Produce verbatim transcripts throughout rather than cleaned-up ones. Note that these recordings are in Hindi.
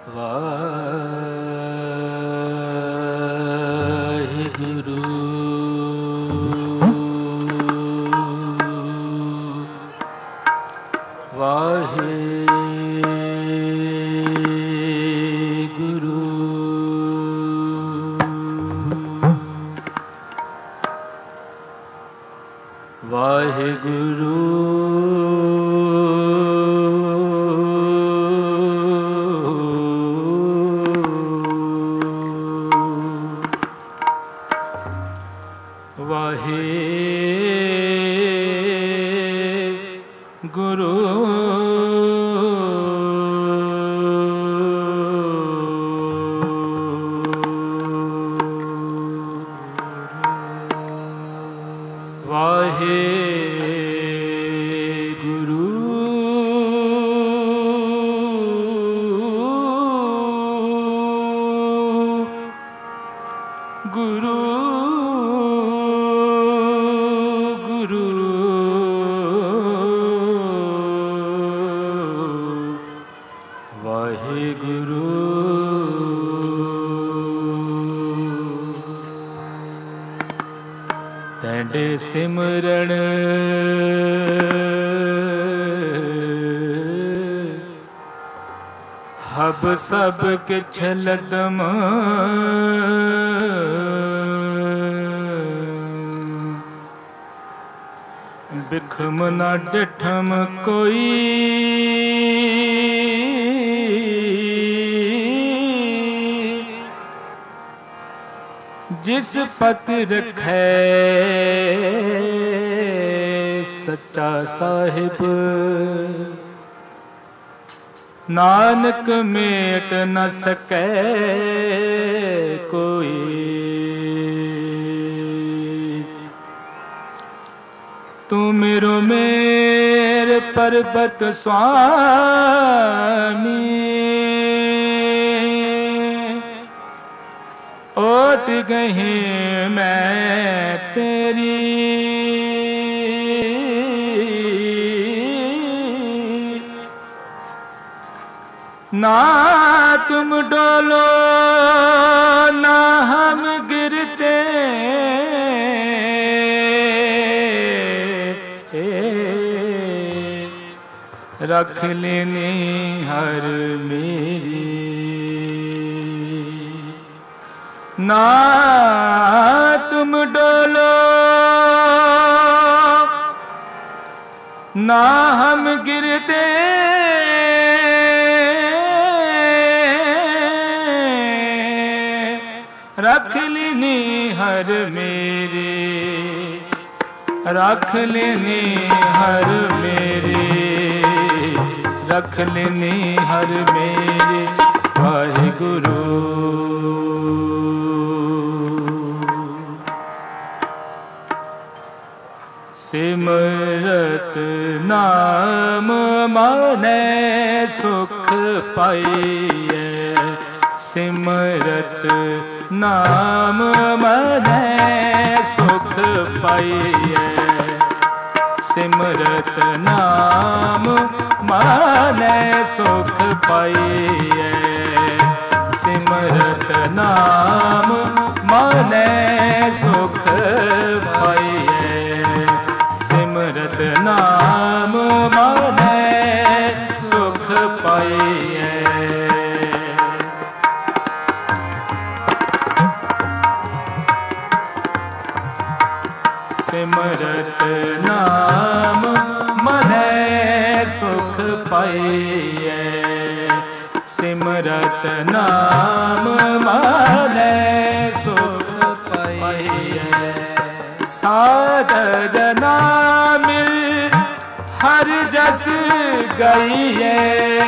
ਵਾਹਿਗੁਰੂ ਵਾਹਿਗੁਰੂ ਵਾਹਿਗੁਰੂ ਵਾਹਿਗੁਰੂ ਵਾਹਿਗੁਰੂ ਗੁਰੂ ਗੁਰੂ ਵਾਹਿਗੁਰੂ ਤੈਂਡੇ ਸਿਮਰਨ ਹਬ ਸਭ ਕਿਛ ਲਦਮ ਬਿਖਮ ਨਾ ਡਿਠਮ ਕੋਈ ਜਿਸ ਪਤ ਰਖੈ ਸੱਚਾ ਸਾਹਿਬ ਨਾਨਕ ਮੇਟ ਨ ਸਕੈ ਕੋਈ ਤੂੰ ਮੇਰੋ ਮੇਰ ਪਰਬਤ ਸੁਆਮੀ ओट गही मैं तेरी ना तुम डोलो ना हम गिरते रख लेनी हर मेरी ना तुम डोलो ना हम गिरते रख लेनी हर मेरी रख लेनी हर मेरी रख लेनी हर मेरी वाहिगुरू सिमरत नाम माने सुख पाइए सिमरत नाम माने सुख पाइए सिमरत नाम माने सुख पाइए सिमरत नाम माने सुख पाइए सिमरत नाम माने सुख पाइए सिमरत नाम माने सुख पाइए सिमरत नाम माने सुख पाइए साध जना मिल हर जस गई है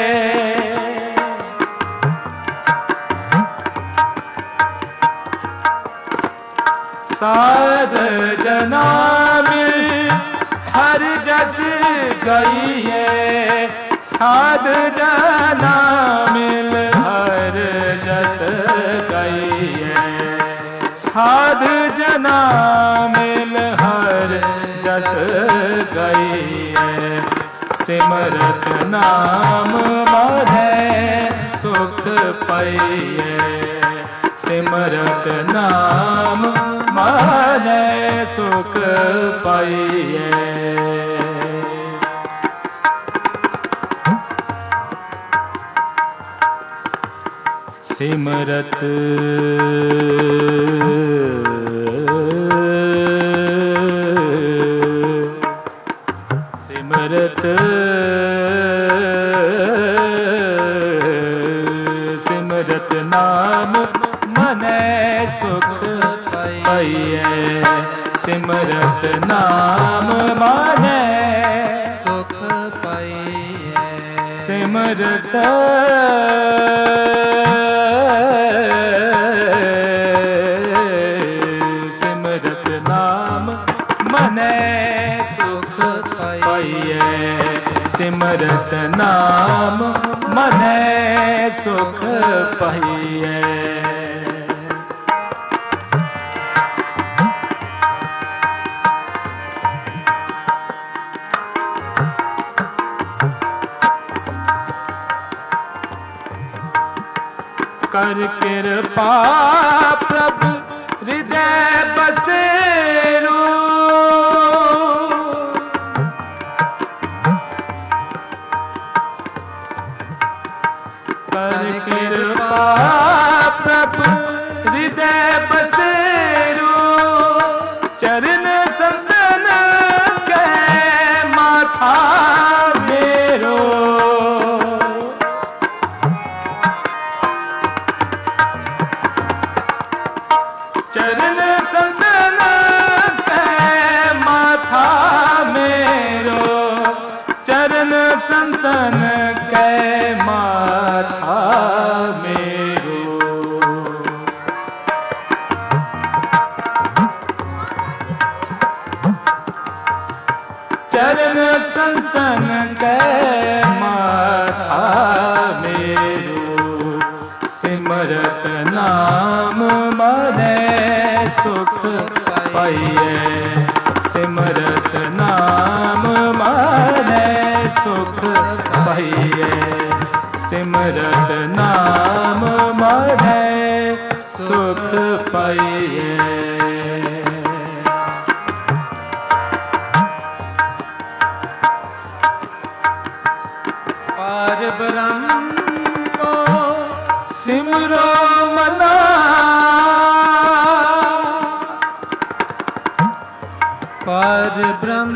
साध जना मिल हर जस गई है साध जना मिल हर जस गई है साध जना मिल हर जस गई है सिमरत नाम माधे सो सुख पाइए। सिमरत नाम माने सुख पाइए। सिमरत सिमरत सिमरत नाम मने सुख पाइए। सिमरत नाम माने सुख पाइए। सिमरत सिमरत नाम मने सुख पाइए। सिमरत नाम मने सुख पाइए। कर कृपा प्रभु हृदय बसेरो। कर कृपा प्रभु हृदय बसेरो। चरण संतन के माथा मेरो। चरण संतन के माथा मेरो। चरण संतन के माथा मेरो। चरण संतन के माथा मेरो। सिमरत नाम मने सुख पाइए। सिमरत नाम मने सुख पाइए। सिमरत नाम मने सुख पाइए। पार ब्रह्म को सिमरो मना। पार ब्रह्म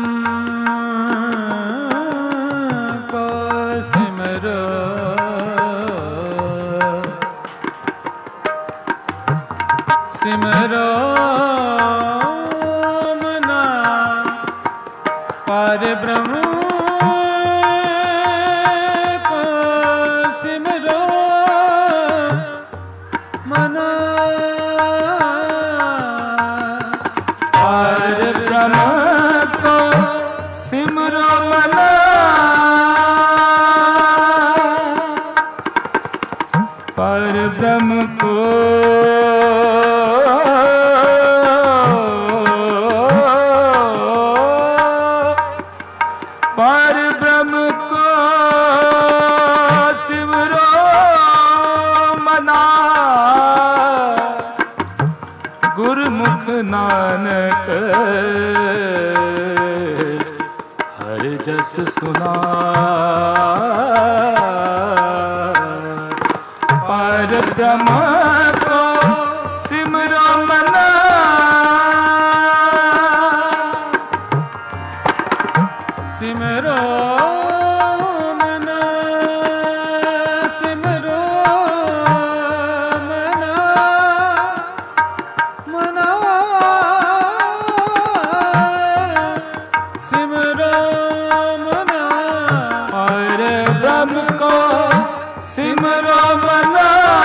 को सिमरो। सिमरो मना। पार ब्रह्म को सिमरो मना। पार ब्रह्म को सिमरो मना। पार ब्रह्म को पार ब्रह्म को सिमरो मना। गुरुमुख नानक हर जस सुना। पार ब्रह्म को सिमरो मना। सिमरो मना। सिमरो मना। मना। सिमरो मना। और ब्रह्म को सिमरो मना।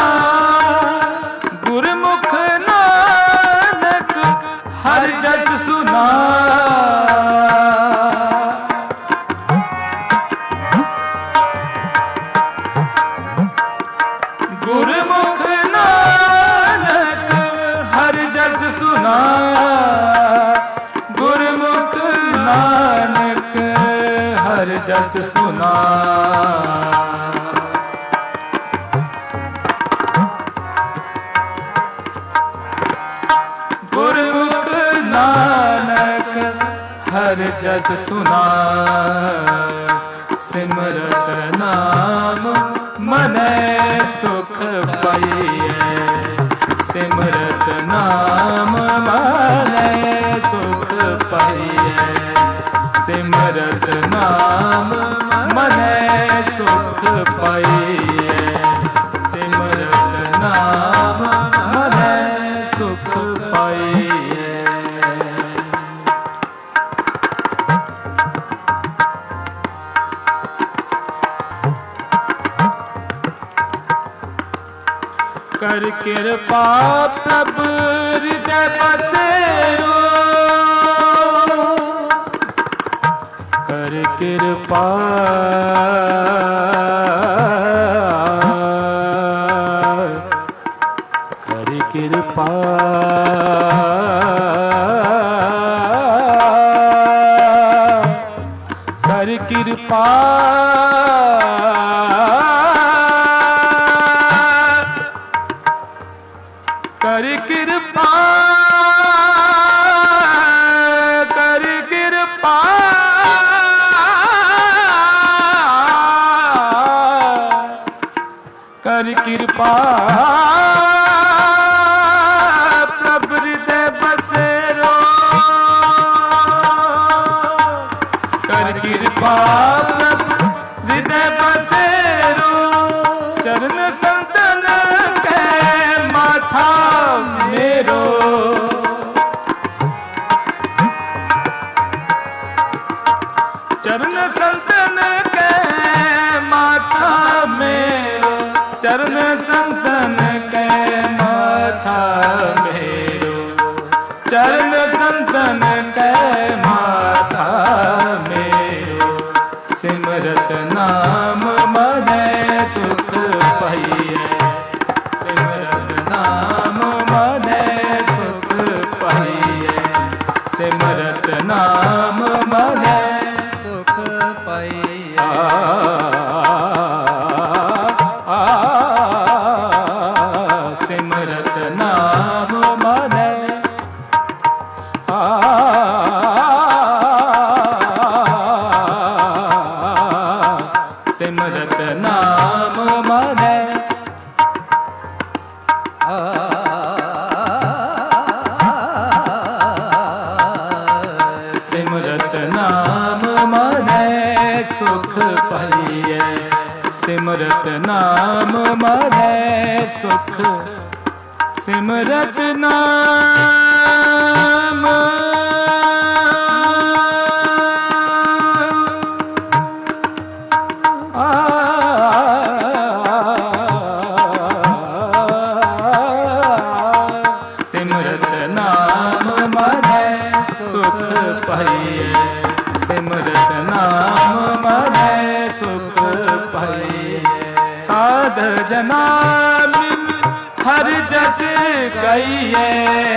गुरुमुख नानक हर जस सुना। गुरुमुख नानक हर जस सुना। गुरुमुख नानक हर जस सुना। जस सुनाए। सिमरत नाम मनै सुख पाइयै। सिमरत नाम मनै सुख पाइयै। सिमरत नाम मनै सुख पाइयै। सिमरत नाम मनै सुख पाइयै। कर कृपा प्रभु हृदय बसेरो। कर कृपा कर कृपा कर कृपा कर कृपा कर कृपा कर कृपा प्रभु हृदय बसेरो। कर कृपा प्रभु हृदय बसेरो। चरण संतन के माथा मेरो। चरण संतन के माथा मेरो। चरण संतन के माथा मेरो। चरण संतन के माथा मेरो। सिमरत नाम मनै सुख पाइयै। सिमरत नाम मनै सुख पाइयै। सिमरत नाम मनै सुख पाइयै। सिमरत नाम मनै सिमरत नाम मनै सिमरत नाम मनै सुख पाइयै। सिमरत नाम मनै सुख। सिमरत नाम आ सिमरत नाम मनै सुख पाइयै। सिमरत नाम मनै सुख पाइयै। साध जना मिल हर जस गइयै।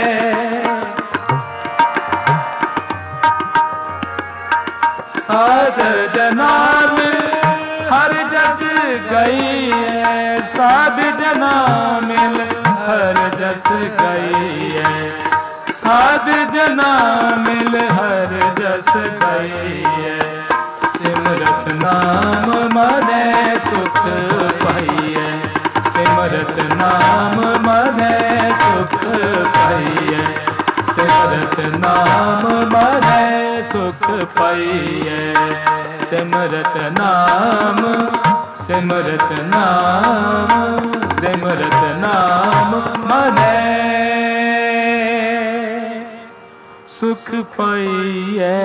साध जना मिल हर जस गइयै। साध जना मिल हर जस गइयै। साध जना मिल हर जस गइयै। सिमरत नाम मनै सुख पाइयै। सिमरत नाम मनै सुख पाइयै। सिमरत नाम मनै सुख पाइयै। सिमरत नाम सिमरत नाम सिमरत नाम मनै सुख पाइयै।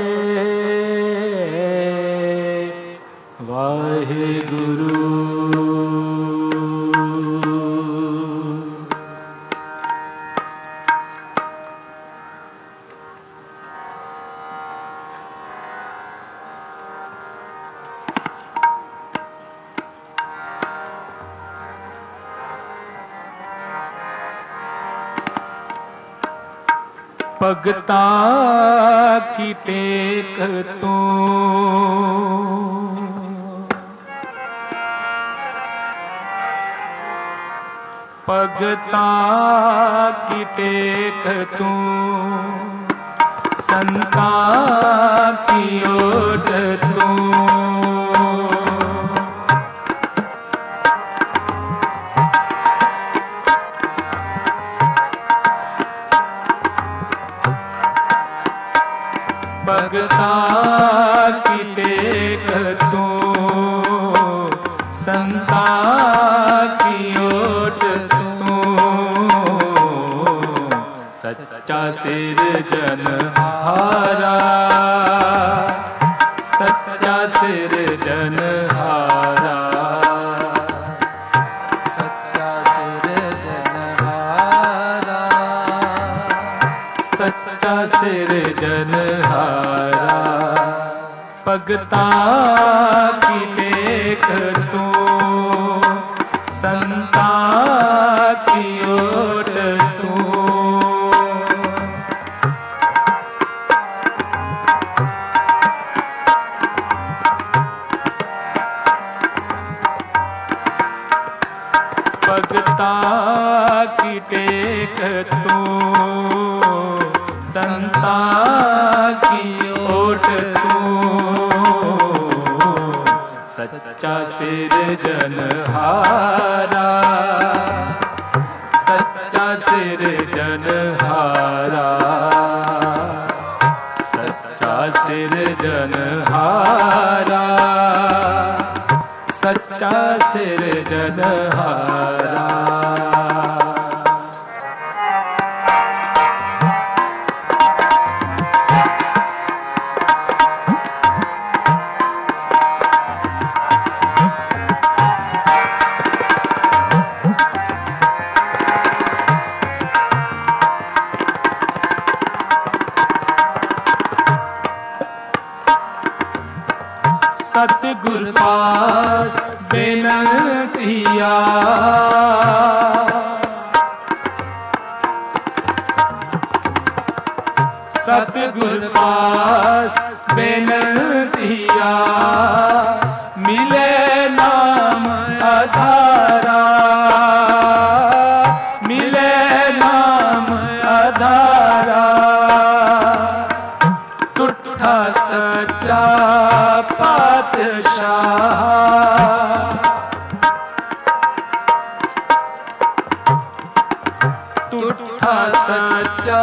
वाहिगुरु। भगता की टेक तू भगता की टेक तू संता की ओट तू। भगता की टेक तू, संता की ओट तू। सच्चा सिरजनहारा, सच्चा सिरजनहारा, सच्चा सिरजनहारा, सच्चा सिरजनहारा। भगता की टेक तू, संता की ओट तू। भगता की टेक तू, संता की ओट तू। सच्चा सिरजनहारा, सच्चा सिरजनहारा, सच्चा सिरजनहारा, सच्चा सिरजनहारा। सतगुर पास बेनतिया, सतगुर पास बेनतिया। मिले नाम आधारा, मिले नाम आधारा। टूटा सच्चा पातशाह, टूटा सच्चा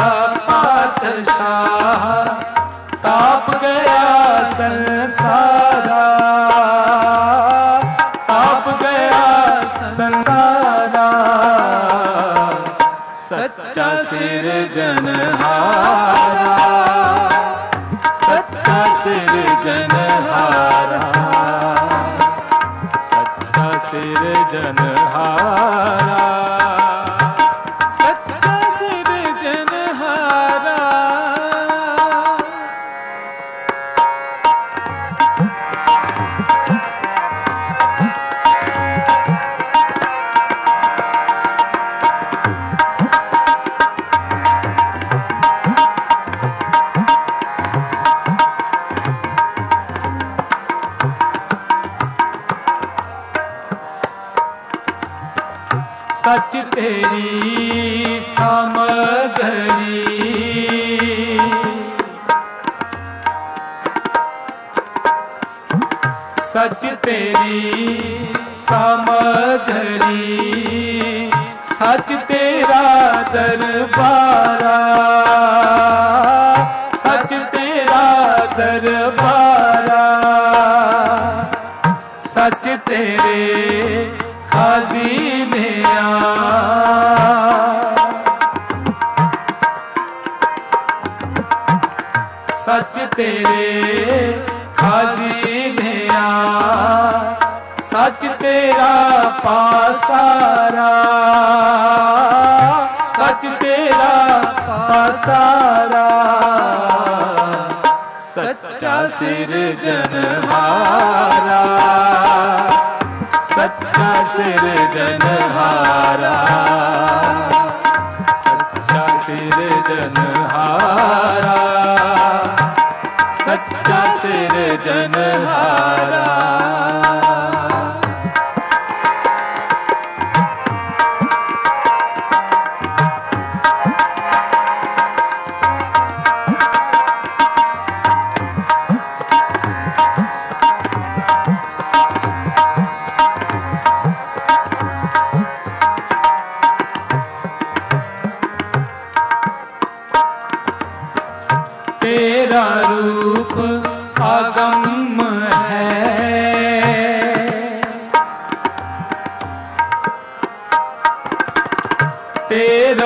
पातशाह। ताप गया संसारा, ताप गया संसारा। सच्चा सिरजनहारा, सच्चा सिरजनहारा, सच्चा सिरजनहारा, सच्चा सिरजनहारा। सच तेरी सामग्री, सच तेरी सामग्री। सच तेरा दरबारा, सच तेरा दरबारा। सच तेरे खाज़ीने आ, सच तेरे खाज़ीने आ। सच तेरा पासारा, सच तेरा पासारा। सच्चा सिरजनहारा, सच्चा सिरजनहारा, सच्चा सिरजनहारा, सच्चा सिरजनहारा।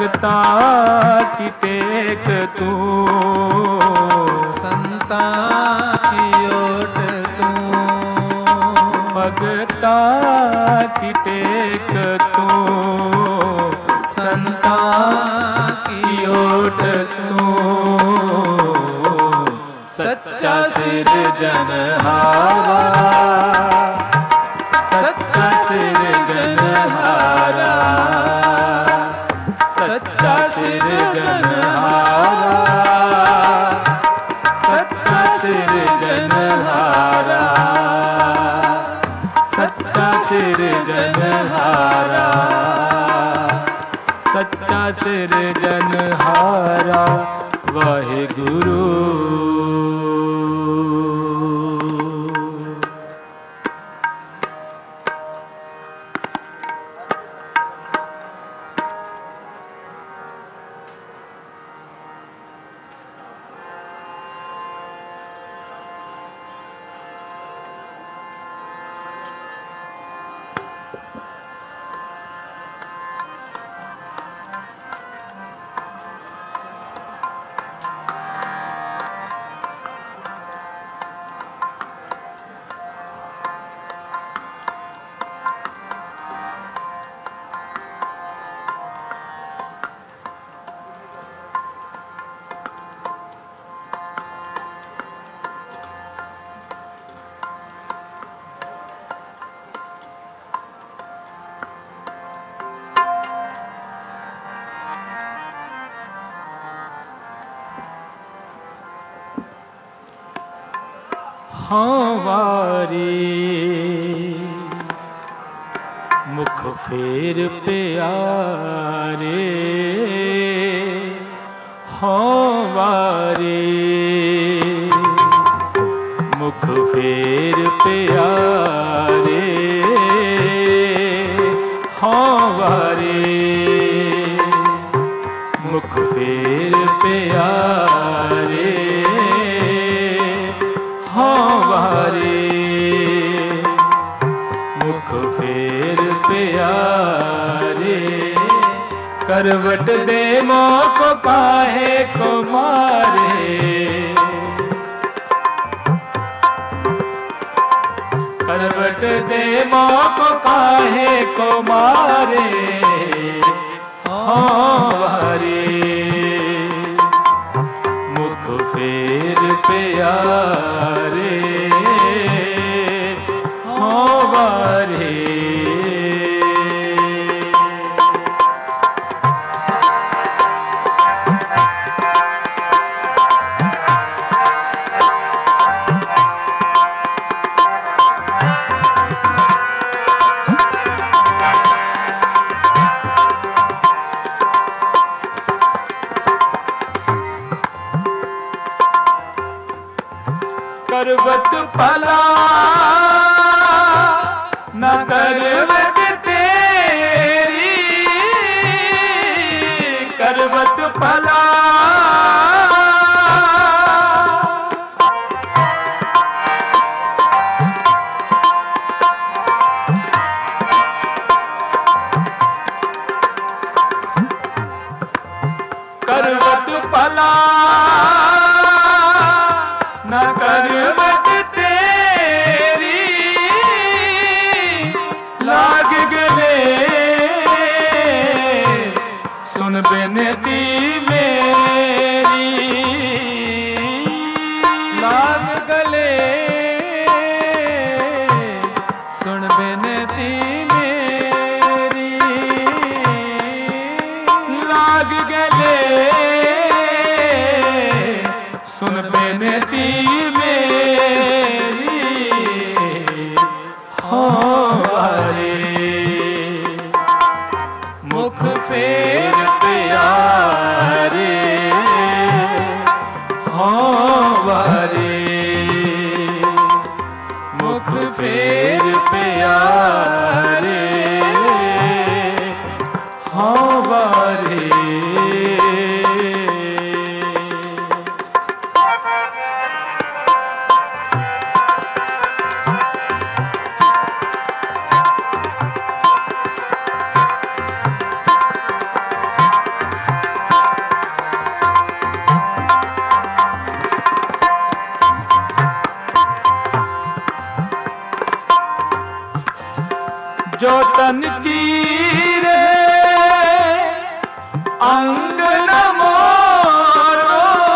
भगता की टेक तू, संता की ओट तू, भगता की टेक तू, संता की ओट तू, सच्चा सिरजनहारा, सच्चा सिरजनहारा, सच्चा सिरजनहारा, सच्चा सिरजनहारा, सच्चा सिरजनहारा, सच्चा सिरजनहारा वाहिगुरु। हाँ वारी मुख फेर प्यारे, हाँ वारी मुख फेर प्यारे, हाँ वारी मुख फेर प्यारे, हाँ वारे मुख फेर प्यारे, करवट दे मोको काहे को मारे, करवट दे मोको काहे को मारे, हाँ वारे मुख फेर प्यारे, हाँ वारे करवत पला न करवत तेरी, करवत पला करवत पला न करवत तेरी, लाग गले सुन बेनती मेरी, लाग गले सुन बेनती मेरी, लाग गले सुन बेनती मेरी, हाँ वारे मुख फेर प्यारे, हाँ वारे मुख फेर प्यारे, हाँ वारे तन चीरे अंग न मोरो,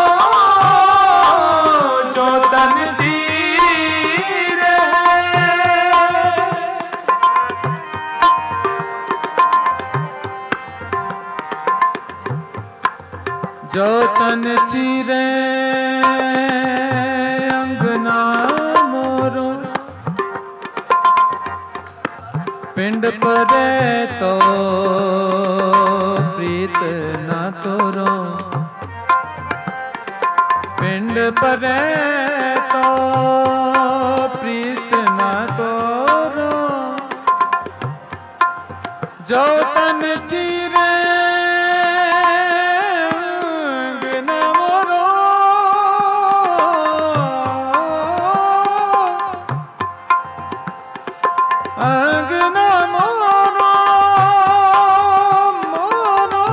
जो तन चीरे जो तन चीरे अंग न मोरो, पिंड परे तो प्रीत न तोरो, पिंड परे तो प्रीत न तोरो, जो तन चीरे अंग न मोरो, अंग न मोरो, मोरो,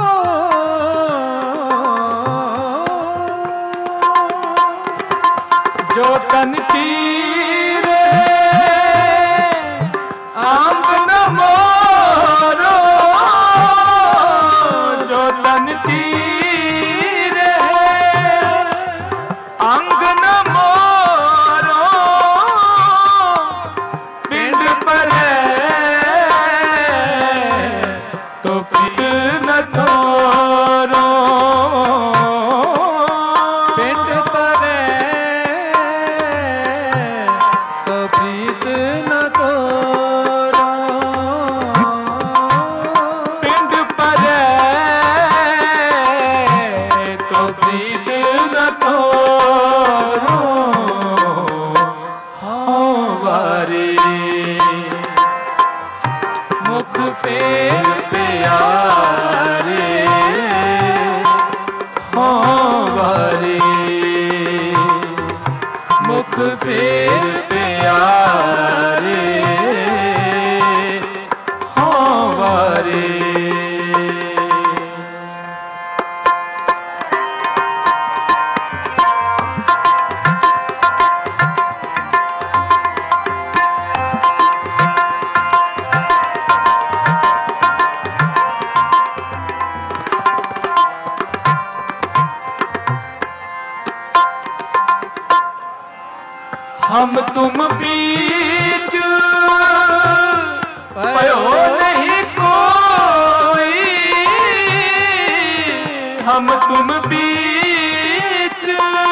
जो तन चीरे अंग न मोरो, जो तन चीरे अंग न मोरो, पिंड परे तो प्रीत न तोरो, पिंड परे तो प्रीत न तोरो, पिंड परे तो प्रीत न तोरो, हाँ वारी मुख फेर प्यारे, हाँ वारी मुख फेर प्यारे, हाँ वारी हम तुम बीच पयो नहीं कोई, हम तुम बीच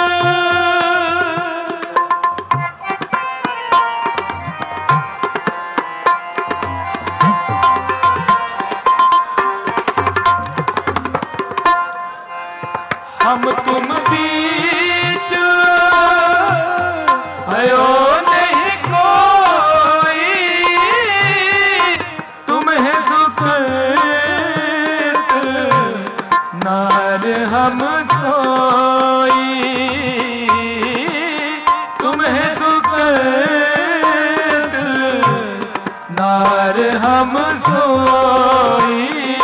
हम तुम बीच भयो नहीं कोई, तुम्हें सुख नार हम सोई, तुम्हें सुख नार हम सोई,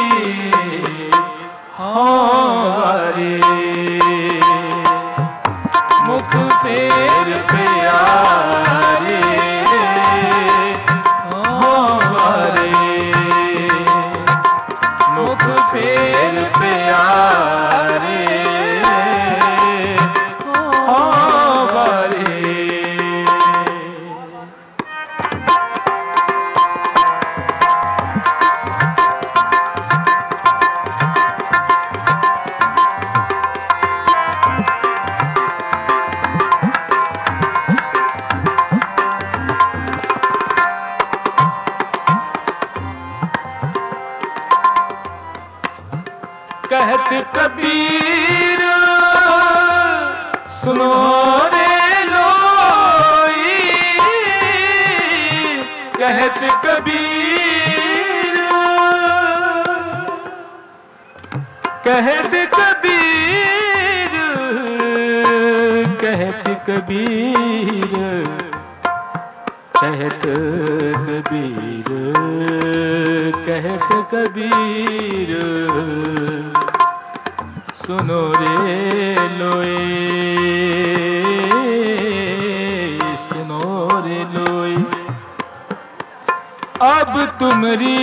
हाँ मुख फेर प्यारे, हाँ वारे मुख फेर प्यारे, हाँ वारे कहत कबीर सुनो रे लोई, कहत कबीर कहत कबीर कहत कबीर कहत कबीर कहत कबीर सुनो रे लोए सुनो रे लोए अब अब तुमरी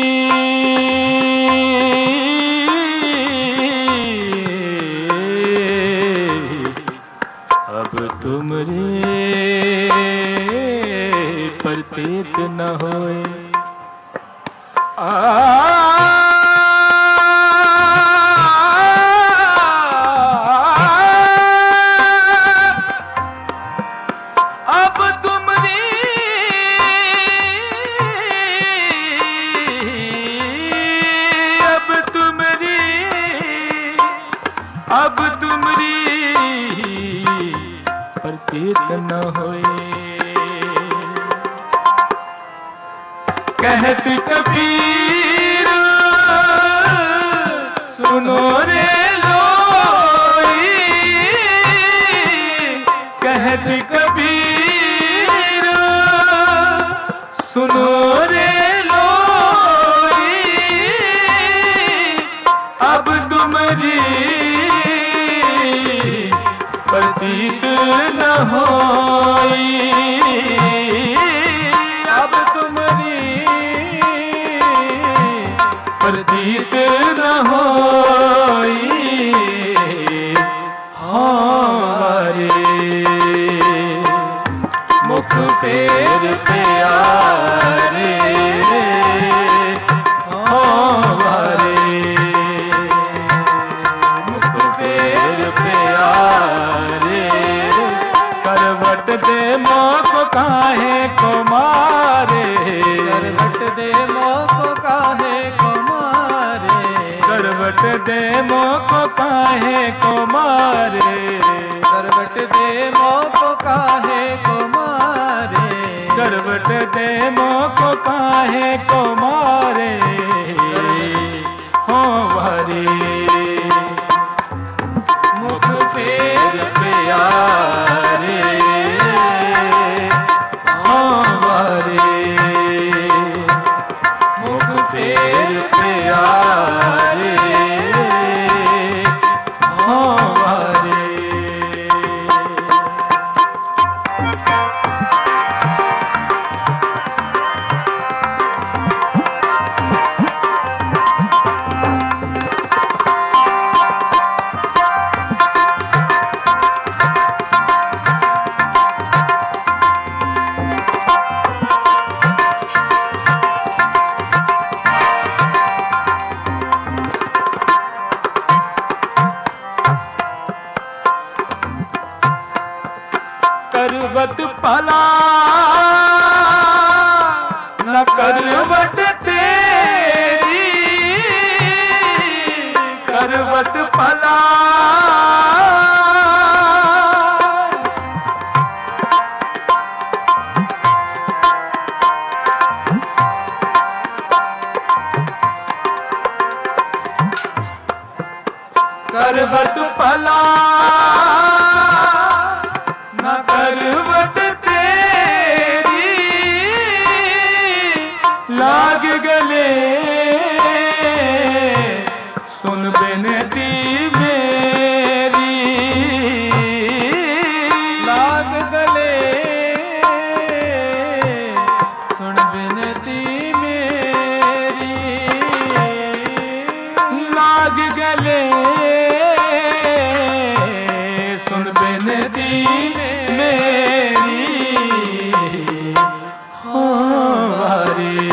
अब तुमरी प्रतीत न होए। अब तुमरी अब तुमरी अब तुमरी प्रतीत न होए। कहत कबीर सुनो रे लोई, कहत कबीर सुनो रे लोई, अब तुमरी प्रतीत न होई। अब तुमरी प्रतीत न होई। हमारे मुख फेर प्यारे हमारे मुख फेर प्यारे, करवट दे मोक काहे को मारे, करवट दे मोको काहे को मारे, करवट दे मोक काहे को मारे, करवट दे मोको काहे को मारे, करवट दे मोक काहे को मारे। हो भरी मुख फेर प्यारे हो भरी मुख फेर प्यारे हो भरी। करवट पला न करवट तेरी, करवट पला करवट पला न करवट तेरी, लाग गले सुन बेनती मेरी, लाग गले सुन बिनती मेरी, लाग गले सुन बेनती मेरी। हो भरी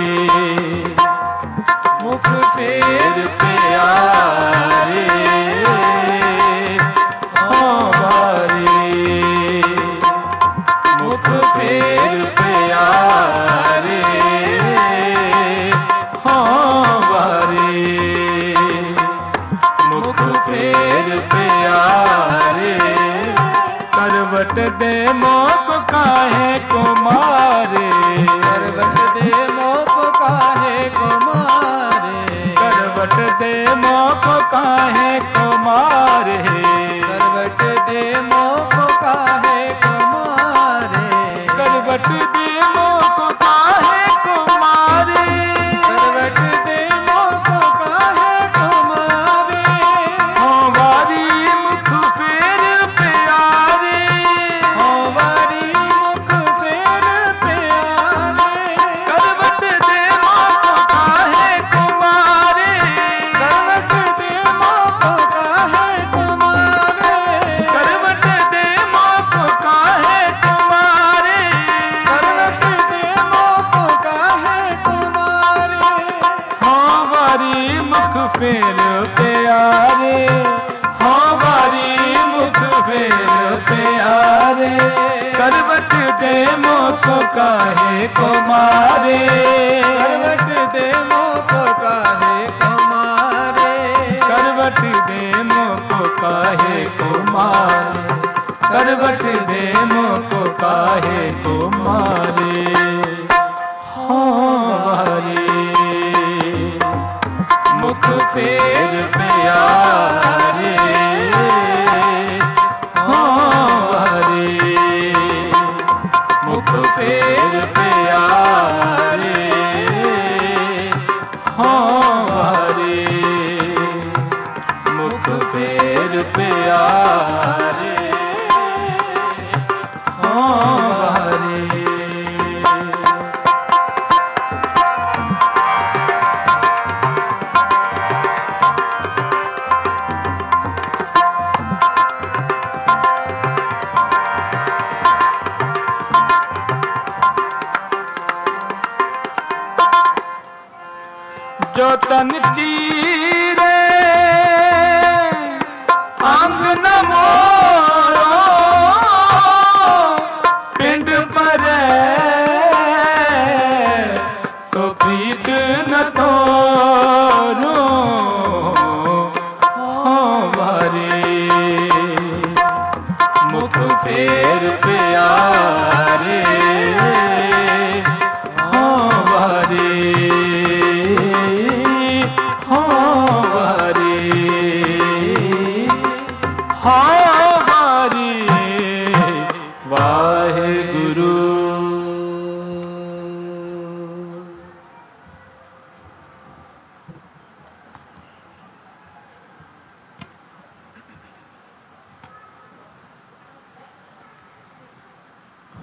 मुख फेर प्यारे हो भरी मुख फेर प्यारे हो भरी मुख फेर प्यारे, करवट दे मोक काहे को मारे, करवट दे मोको काहे को मारे, करवट दे मोक काहे को मारे, करवट दे मोको काहे को मारे, करवट दे मोक काहे को मारे, करवट दे मोको काहे को मारे। हो वारी मुख फेर प्यारे हो वारी मुख फेर प्यारे, करवट दे फेर प्यारे, हो बारी मुख फेर प्यारे। करवट दे मोको काहे को मारे, करवट दे मोको काहे को मारे, करवट दे मोको काहे को मारे, करवट दे मोको काहे को मारे। हो हरे मुख फेर प्यारे, हो हरे मुख फेर प्यारे, हो हरे मुख फेर प्यारे, हो हरे। जो तन चीरे अंग न मोरे,